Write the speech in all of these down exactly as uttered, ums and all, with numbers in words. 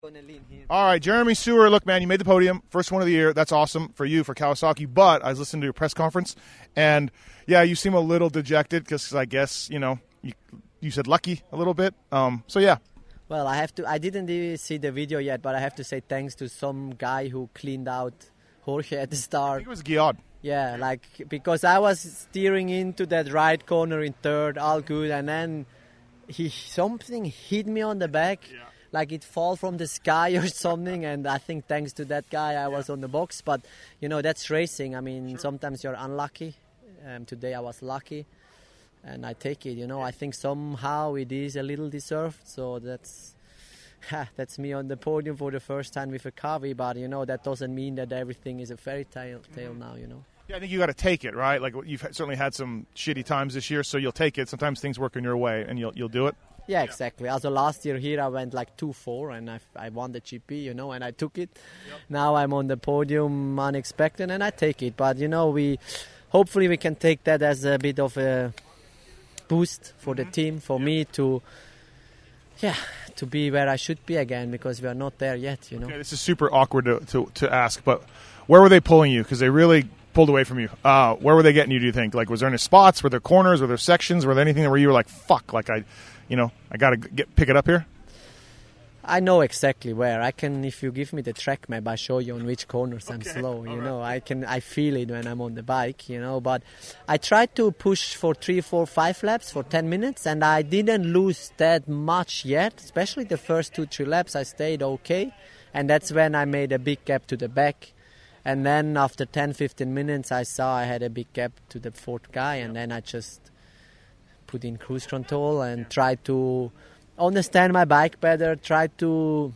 All right, Jeremy Sewer, look, man, you made the podium. First one of the year. That's awesome for you, for Kawasaki. But I was listening to your press conference, and, yeah, you seem a little dejected because I guess, you know, you, you said lucky a little bit. Um, so, yeah. Well, I have to. I didn't see the video yet, but I have to say thanks to some guy who cleaned out Jorge at the start. I think it was Guillaume. Yeah, like, because I was steering into that right corner in third, all good, and then he something hit me on the back. Yeah. Like it fall from the sky or something, and I think thanks to that guy I yeah. was on the box. But, you know, that's racing. I mean, sure. Sometimes you're unlucky. Um, today I was lucky, and I take it, you know. I think somehow it is a little deserved, so that's that's me on the podium for the first time with a Kawi, but, you know, that doesn't mean that everything is a fairy tale, tale now, you know. Yeah, I think you got to take it, right? Like, you've certainly had some shitty times this year, so you'll take it. Sometimes things work in your way, and you'll you'll do it. Yeah, exactly. Also, last year here I went like two four and I, I won the G P, you know, and I took it. Yep. Now I'm on the podium unexpected and I take it. But, you know, we hopefully we can take that as a bit of a boost for mm-hmm. the team, for yep. me to, yeah, to be where I should be again, because we are not there yet, you know. Okay, this is super awkward to, to, to ask, but where were they pulling you? Because they really pulled away from you. Uh, where were they getting you, do you think? Like, was there any spots? Were there corners? Were there sections? Were there anything where you were like, fuck, like I... You know, I got to get pick it up here? I know exactly where. I can, if you give me the track map, I show you on which corners okay. I'm slow, you All know. Right. I can, I feel it when I'm on the bike, you know. But I tried to push for three, four, five laps for ten minutes, and I didn't lose that much yet. Especially the first two, three laps, I stayed okay. And that's when I made a big gap to the back. And then after ten, fifteen minutes, I saw I had a big gap to the fourth guy, and then I just put in cruise control and try to understand my bike better, try to,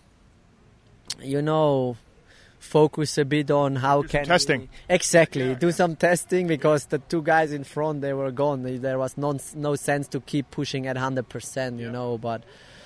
you know, focus a bit on how do can some testing. We, exactly, yeah, do yeah. some testing, because the two guys in front, they were gone. There was no, no sense to keep pushing at one hundred percent, you yeah. know, but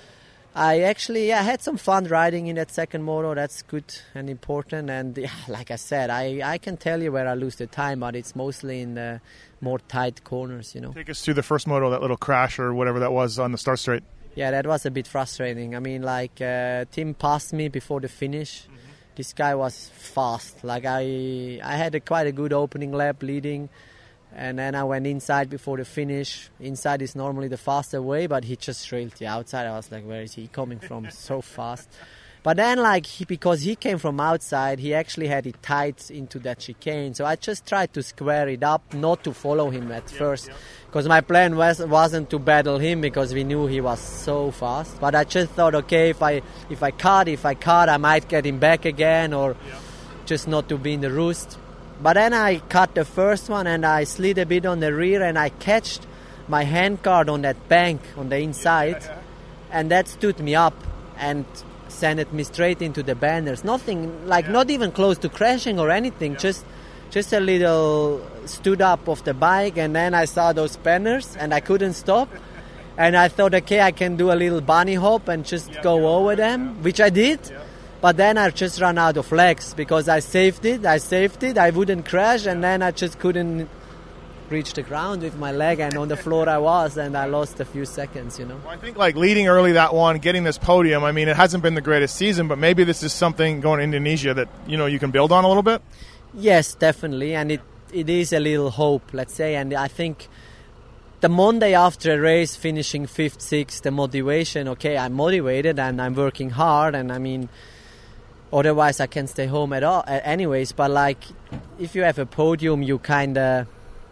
I actually yeah, had some fun riding in that second moto. That's good and important. And yeah, like I said, I, I can tell you where I lose the time, but it's mostly in the more tight corners, you know. Take us through the first moto, that little crash or whatever that was on the start straight. Yeah, that was a bit frustrating. I mean, like, uh, Tim passed me before the finish. Mm-hmm. This guy was fast. Like, I I had a, quite a good opening lap leading. And then I went inside before the finish. Inside is normally the faster way, but he just trailed the outside. I was like, where is he coming from so fast? But then, like, he, because he came from outside, he actually had it tight into that chicane. So I just tried to square it up, not to follow him at yeah, first. Because yeah. my plan was, wasn't to battle him, because we knew he was so fast. But I just thought, okay, if I if I cut, if I cut, I might get him back again, or yeah. just not to be in the roost. But then I cut the first one and I slid a bit on the rear and I catched my handguard on that bank on the inside, and that stood me up and sent me straight into the banners. Nothing, like yeah. not even close to crashing or anything, yeah. just just a little stood up of the bike, and then I saw those banners and I couldn't stop. And I thought, okay, I can do a little bunny hop and just yeah, go yeah, over yeah, them, yeah. which I did. Yeah. But then I just ran out of legs, because I saved it, I saved it, I wouldn't crash, and then I just couldn't reach the ground with my leg, and on the floor I was, and I lost a few seconds, you know. Well, I think, like, leading early that one, getting this podium, I mean, it hasn't been the greatest season, but maybe this is something going to Indonesia that, you know, you can build on a little bit? Yes, definitely, and it, it is a little hope, let's say, and I think the Monday after a race, finishing fifth, sixth, the motivation, okay, I'm motivated and I'm working hard, and I mean, otherwise I can stay home at all, anyways. But like, if you have a podium, you kind of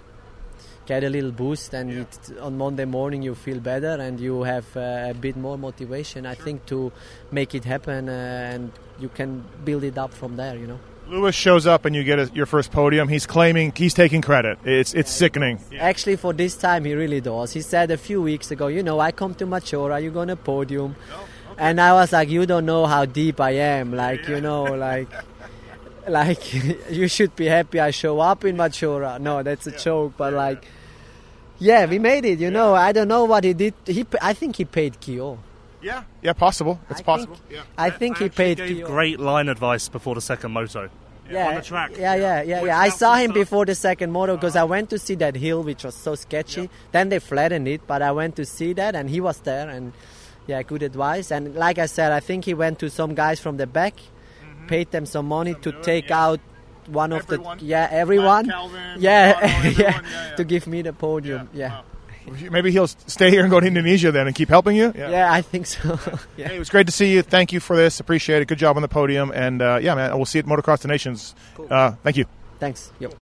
get a little boost, and yeah. it, on Monday morning you feel better and you have uh, a bit more motivation, I sure. think, to make it happen, uh, and you can build it up from there, you know. Lewis shows up and you get a, your first podium. He's claiming, he's taking credit. It's it's sickening. Yeah. Actually, for this time, he really does. He said a few weeks ago, you know, I come to Machora, you're going to podium. No. And I was like, you don't know how deep I am. Like, yeah. you know, like, like you should be happy I show up in Machora. No, that's a yeah. joke. But yeah. like, yeah, we made it, you yeah. know. I don't know what he did. He, I think he paid Kyo. Yeah, yeah, possible. It's I possible. Think, yeah. I think I he paid gave Kyo. Great line advice before the second moto. Yeah, on the track. Yeah, yeah, yeah, yeah. I saw him before the second moto, because I went to see that hill, which was so sketchy. Yeah. Then they flattened it, but I went to see that, and he was there, and yeah, good advice. And like I said, I think he went to some guys from the back, mm-hmm. paid them some money some to doing, take yeah. out one everyone. of the yeah everyone Calvin, yeah Bono, everyone, yeah, yeah, yeah to give me the podium. Yeah. yeah. Wow. Maybe he'll stay here and go to Indonesia then and keep helping you. Yeah, yeah I think so. yeah. Hey, it was great to see you. Thank you for this. Appreciate it. Good job on the podium. And uh, yeah, man, we'll see you at Motocross the Nations. Cool. Uh, thank you. Thanks. Yep.